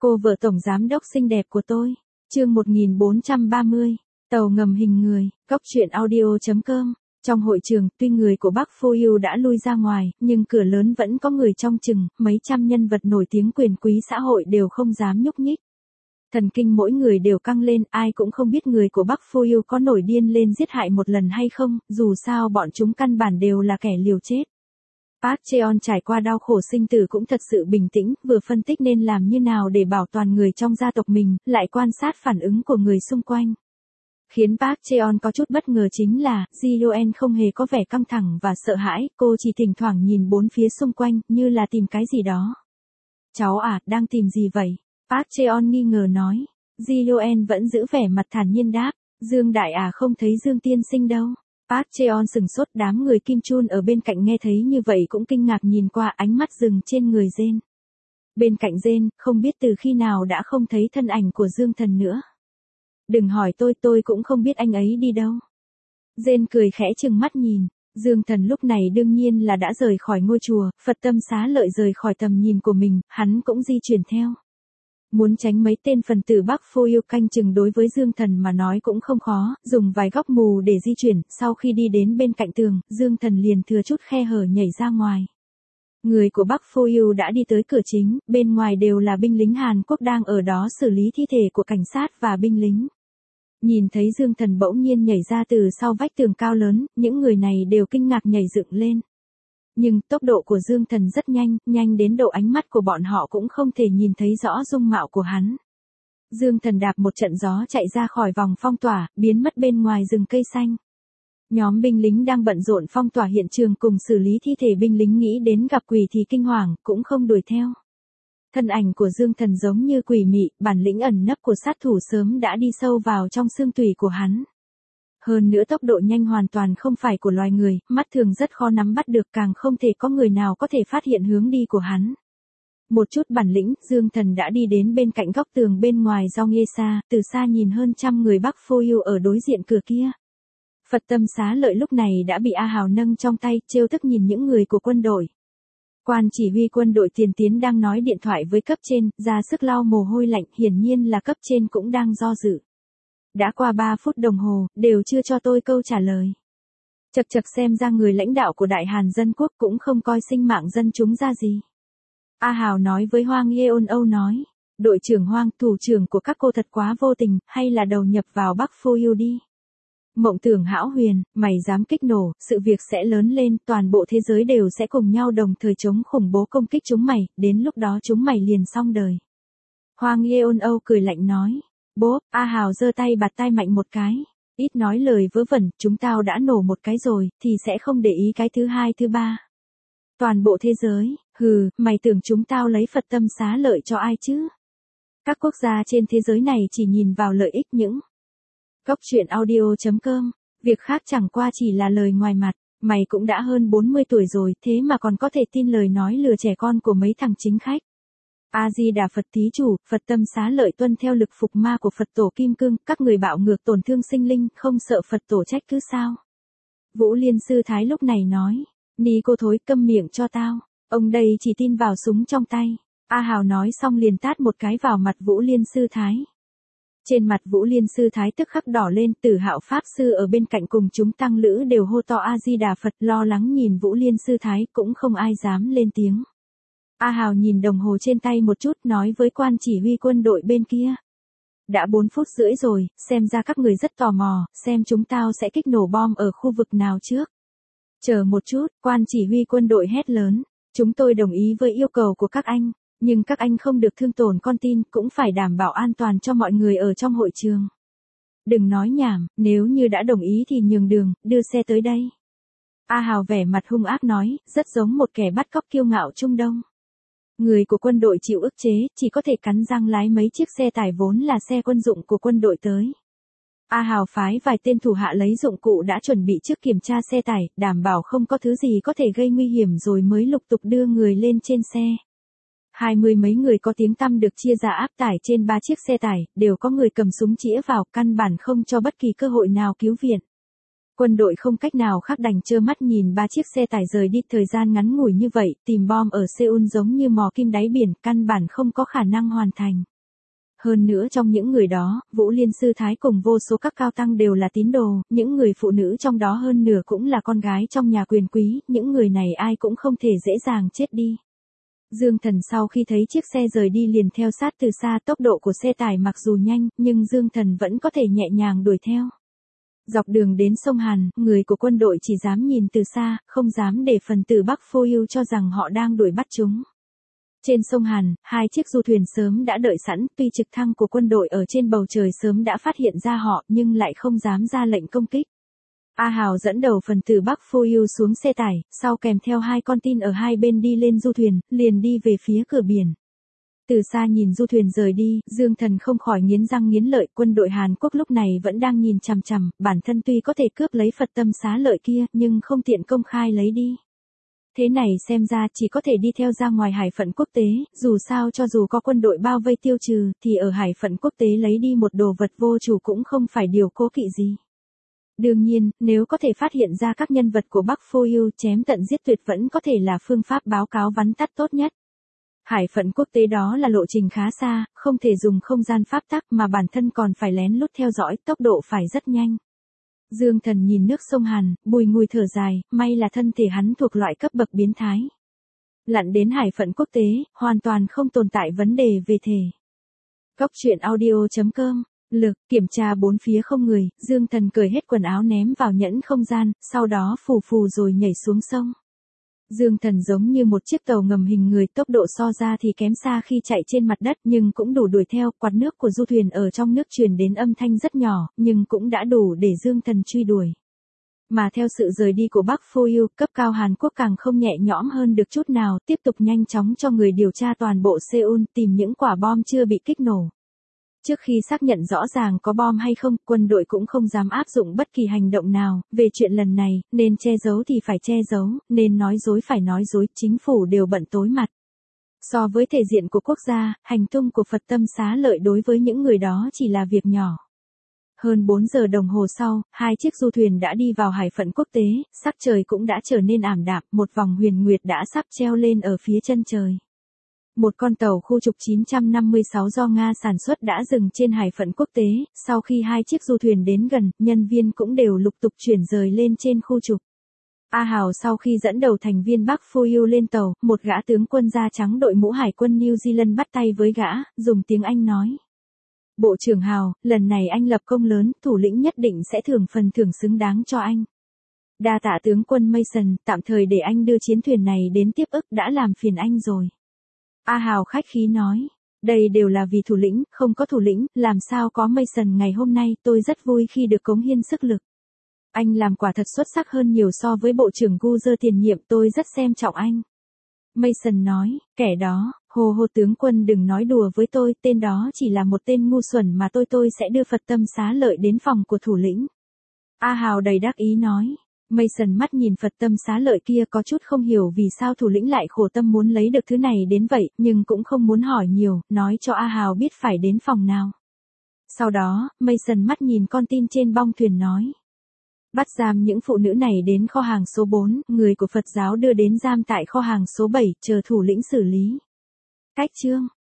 Cô vợ tổng giám đốc xinh đẹp của tôi. Chương 1430, tàu ngầm hình người, Cóc truyện audio.com. Trong hội trường, tuy người của Bắc Phô Ưu đã lui ra ngoài, nhưng cửa lớn vẫn có người trong chừng, mấy trăm nhân vật nổi tiếng quyền quý xã hội đều không dám nhúc nhích. Thần kinh mỗi người đều căng lên, ai cũng không biết người của Bắc Phô Ưu có nổi điên lên giết hại một lần hay không, dù sao bọn chúng căn bản đều là kẻ liều chết. Park Cheon trải qua đau khổ sinh tử cũng thật sự bình tĩnh, vừa phân tích nên làm như nào để bảo toàn người trong gia tộc mình, lại quan sát phản ứng của người xung quanh. Khiến Park Cheon có chút bất ngờ chính là, Ji Yoen không hề có vẻ căng thẳng và sợ hãi, cô chỉ thỉnh thoảng nhìn bốn phía xung quanh, như là tìm cái gì đó. Cháu à, đang tìm gì vậy? Park Cheon nghi ngờ nói. Ji Yoen vẫn giữ vẻ mặt thản nhiên đáp, Dương Đại à, không thấy Dương tiên sinh đâu. Park Cheon sừng sốt, đám người Kim Chun ở bên cạnh nghe thấy như vậy cũng kinh ngạc nhìn qua, ánh mắt dừng trên người Jin. Bên cạnh Jin, không biết từ khi nào đã không thấy thân ảnh của Dương Thần nữa. Đừng hỏi tôi cũng không biết anh ấy đi đâu. Jin cười khẽ trừng mắt nhìn. Dương Thần lúc này đương nhiên là đã rời khỏi ngôi chùa, Phật Tâm Xá Lợi rời khỏi tầm nhìn của mình, hắn cũng di chuyển theo. Muốn tránh mấy tên phần tử Bắc Phô Ưu canh chừng đối với Dương Thần mà nói cũng không khó, dùng vài góc mù để di chuyển, sau khi đi đến bên cạnh tường, Dương Thần liền thừa chút khe hở nhảy ra ngoài. Người của Bắc Phô Ưu đã đi tới cửa chính, bên ngoài đều là binh lính Hàn Quốc đang ở đó xử lý thi thể của cảnh sát và binh lính. Nhìn thấy Dương Thần bỗng nhiên nhảy ra từ sau vách tường cao lớn, những người này đều kinh ngạc nhảy dựng lên. Nhưng tốc độ của Dương Thần rất nhanh, nhanh đến độ ánh mắt của bọn họ cũng không thể nhìn thấy rõ dung mạo của hắn. Dương Thần đạp một trận gió chạy ra khỏi vòng phong tỏa, biến mất bên ngoài rừng cây xanh. Nhóm binh lính đang bận rộn phong tỏa hiện trường cùng xử lý thi thể binh lính nghĩ đến gặp quỷ thì kinh hoàng, cũng không đuổi theo. Thân ảnh của Dương Thần giống như quỷ mị, bản lĩnh ẩn nấp của sát thủ sớm đã đi sâu vào trong xương tủy của hắn. Hơn nữa tốc độ nhanh hoàn toàn không phải của loài người, mắt thường rất khó nắm bắt được, càng không thể có người nào có thể phát hiện hướng đi của hắn. Một chút bản lĩnh, Dương Thần đã đi đến bên cạnh góc tường bên ngoài Gyeongsa, từ xa nhìn hơn trăm người Bắc Phô Ưu ở đối diện cửa kia. Phật Tâm Xá Lợi lúc này đã bị A Hào nâng trong tay, trêu tức nhìn những người của quân đội. Quan chỉ huy quân đội tiền tiến đang nói điện thoại với cấp trên, ra sức lau mồ hôi lạnh, hiển nhiên là cấp trên cũng đang do dự. Đã qua 3 phút đồng hồ, đều chưa cho tôi câu trả lời. Chật chật, xem ra người lãnh đạo của Đại Hàn Dân Quốc cũng không coi sinh mạng dân chúng ra gì. A Hào nói với Hwang Yeon-âu nói, đội trưởng Hwang, thủ trưởng của các cô thật quá vô tình, hay là đầu nhập vào Bắc Phô Ưu đi. Mộng tưởng hão huyền, mày dám kích nổ, sự việc sẽ lớn lên, toàn bộ thế giới đều sẽ cùng nhau đồng thời chống khủng bố công kích chúng mày, đến lúc đó chúng mày liền xong đời. Hwang Yeon-âu cười lạnh nói. Bố, A Hào giơ tay bạt tai mạnh một cái. Ít nói lời vớ vẩn, chúng tao đã nổ một cái rồi, thì sẽ không để ý cái thứ hai thứ ba. Toàn bộ thế giới, hừ, mày tưởng chúng tao lấy Phật Tâm Xá Lợi cho ai chứ? Các quốc gia trên thế giới này chỉ nhìn vào lợi ích những. Cóc truyện audio.com, việc khác chẳng qua chỉ là lời ngoài mặt, mày cũng đã hơn 40 tuổi rồi, thế mà còn có thể tin lời nói lừa trẻ con của mấy thằng chính khách. A-di-đà Phật thí chủ, Phật Tâm Xá Lợi tuân theo lực phục ma của Phật tổ Kim Cương, các người bạo ngược tổn thương sinh linh, không sợ Phật tổ trách cứ sao? Vũ Liên Sư Thái lúc này nói, ni cô thối, câm miệng cho tao, ông đây chỉ tin vào súng trong tay. A Hào nói xong liền tát một cái vào mặt Vũ Liên Sư Thái. Trên mặt Vũ Liên Sư Thái tức khắc đỏ lên, Tử Hạo Pháp Sư ở bên cạnh cùng chúng tăng lữ đều hô to A-di-đà Phật, lo lắng nhìn Vũ Liên Sư Thái, cũng không ai dám lên tiếng. A Hào nhìn đồng hồ trên tay một chút, nói với quan chỉ huy quân đội bên kia. Đã 4 phút rưỡi rồi, xem ra các người rất tò mò, xem chúng tao sẽ kích nổ bom ở khu vực nào trước. Chờ một chút, quan chỉ huy quân đội hét lớn. Chúng tôi đồng ý với yêu cầu của các anh, nhưng các anh không được thương tổn con tin, cũng phải đảm bảo an toàn cho mọi người ở trong hội trường. Đừng nói nhảm, nếu như đã đồng ý thì nhường đường, đưa xe tới đây. A Hào vẻ mặt hung ác nói, rất giống một kẻ bắt cóc kiêu ngạo Trung Đông. Người của quân đội chịu ức chế, chỉ có thể cắn răng lái mấy chiếc xe tải vốn là xe quân dụng của quân đội tới. A Hào phái vài tên thủ hạ lấy dụng cụ đã chuẩn bị trước kiểm tra xe tải, đảm bảo không có thứ gì có thể gây nguy hiểm rồi mới lục tục đưa người lên trên xe. 20 mấy người có tiếng tăm được chia ra áp tải trên 3 chiếc xe tải, đều có người cầm súng chĩa vào, căn bản không cho bất kỳ cơ hội nào cứu viện. Quân đội không cách nào khác đành trơ mắt nhìn 3 chiếc xe tải rời đi, thời gian ngắn ngủi như vậy, tìm bom ở Seoul giống như mò kim đáy biển, căn bản không có khả năng hoàn thành. Hơn nữa trong những người đó, Vũ Liên Sư Thái cùng vô số các cao tăng đều là tín đồ, những người phụ nữ trong đó hơn nửa cũng là con gái trong nhà quyền quý, những người này ai cũng không thể dễ dàng chết đi. Dương Thần sau khi thấy chiếc xe rời đi liền theo sát từ xa, tốc độ của xe tải mặc dù nhanh, nhưng Dương Thần vẫn có thể nhẹ nhàng đuổi theo. Dọc đường đến sông Hàn, người của quân đội chỉ dám nhìn từ xa, không dám để phần tử Bắc Phô Ưu cho rằng họ đang đuổi bắt chúng. Trên sông Hàn, hai chiếc du thuyền sớm đã đợi sẵn, tuy trực thăng của quân đội ở trên bầu trời sớm đã phát hiện ra họ nhưng lại không dám ra lệnh công kích. A Hào dẫn đầu phần tử Bắc Phô Ưu xuống xe tải, sau kèm theo hai con tin ở hai bên đi lên du thuyền, liền đi về phía cửa biển. Từ xa nhìn du thuyền rời đi, Dương Thần không khỏi nghiến răng nghiến lợi, quân đội Hàn Quốc lúc này vẫn đang nhìn chằm chằm, bản thân tuy có thể cướp lấy Phật Tâm Xá Lợi kia, nhưng không tiện công khai lấy đi. Thế này xem ra chỉ có thể đi theo ra ngoài hải phận quốc tế, dù sao cho dù có quân đội bao vây tiêu trừ, thì ở hải phận quốc tế lấy đi một đồ vật vô chủ cũng không phải điều cố kỵ gì. Đương nhiên, nếu có thể phát hiện ra các nhân vật của Bắc Phô Ưu chém tận giết tuyệt vẫn có thể là phương pháp báo cáo vắn tắt tốt nhất. Hải phận quốc tế đó là lộ trình khá xa, không thể dùng không gian pháp tắc mà bản thân còn phải lén lút theo dõi, tốc độ phải rất nhanh. Dương Thần nhìn nước sông Hàn, bùi ngùi thở dài, may là thân thể hắn thuộc loại cấp bậc biến thái. Lặn đến hải phận quốc tế, hoàn toàn không tồn tại vấn đề về thể. Cốc truyện audio.com. Lực, kiểm tra bốn phía không người, Dương Thần cởi hết quần áo ném vào nhẫn không gian, sau đó phù phù rồi nhảy xuống sông. Dương Thần giống như một chiếc tàu ngầm hình người, tốc độ so ra thì kém xa khi chạy trên mặt đất nhưng cũng đủ đuổi theo, quạt nước của du thuyền ở trong nước truyền đến âm thanh rất nhỏ, nhưng cũng đã đủ để Dương Thần truy đuổi. Mà theo sự rời đi của Bắc Phô Ưu, cấp cao Hàn Quốc càng không nhẹ nhõm hơn được chút nào, tiếp tục nhanh chóng cho người điều tra toàn bộ Seoul, tìm những quả bom chưa bị kích nổ. Trước khi xác nhận rõ ràng có bom hay không, quân đội cũng không dám áp dụng bất kỳ hành động nào, về chuyện lần này, nên che giấu thì phải che giấu, nên nói dối phải nói dối, chính phủ đều bận tối mặt. So với thể diện của quốc gia, hành tung của Phật Tâm Xá Lợi đối với những người đó chỉ là việc nhỏ. Hơn 4 giờ đồng hồ sau, hai chiếc du thuyền đã đi vào hải phận quốc tế, sắc trời cũng đã trở nên ảm đạm, một vòng huyền nguyệt đã sắp treo lên ở phía chân trời. Một con tàu khu trục 956 do Nga sản xuất đã dừng trên hải phận quốc tế, sau khi hai chiếc du thuyền đến gần, nhân viên cũng đều lục tục chuyển rời lên trên khu trục. A Hào sau khi dẫn đầu thành viên Bắc Phô Ưu lên tàu, một gã tướng quân da trắng đội mũ hải quân New Zealand bắt tay với gã, dùng tiếng Anh nói. Bộ trưởng Hào, lần này anh lập công lớn, thủ lĩnh nhất định sẽ thưởng phần thưởng xứng đáng cho anh. Đa tạ tướng quân Mason, tạm thời để anh đưa chiến thuyền này đến tiếp ức, đã làm phiền anh rồi. A Hào khách khí nói, đây đều là vì thủ lĩnh, không có thủ lĩnh, làm sao có Mason ngày hôm nay, tôi rất vui khi được cống hiến sức lực. Anh làm quả thật xuất sắc hơn nhiều so với bộ trưởng Guzer tiền nhiệm, tôi rất xem trọng anh. Mason nói, kẻ đó, hồ tướng quân đừng nói đùa với tôi, tên đó chỉ là một tên ngu xuẩn mà tôi sẽ đưa Phật Tâm Xá Lợi đến phòng của thủ lĩnh. A Hào đầy đắc ý nói. Mason mắt nhìn Phật Tâm Xá Lợi kia có chút không hiểu vì sao thủ lĩnh lại khổ tâm muốn lấy được thứ này đến vậy, nhưng cũng không muốn hỏi nhiều, nói cho A Hào biết phải đến phòng nào. Sau đó, Mason mắt nhìn con tin trên bong thuyền nói. Bắt giam những phụ nữ này đến kho hàng số 4, người của Phật giáo đưa đến giam tại kho hàng số 7, chờ thủ lĩnh xử lý. Cách chương.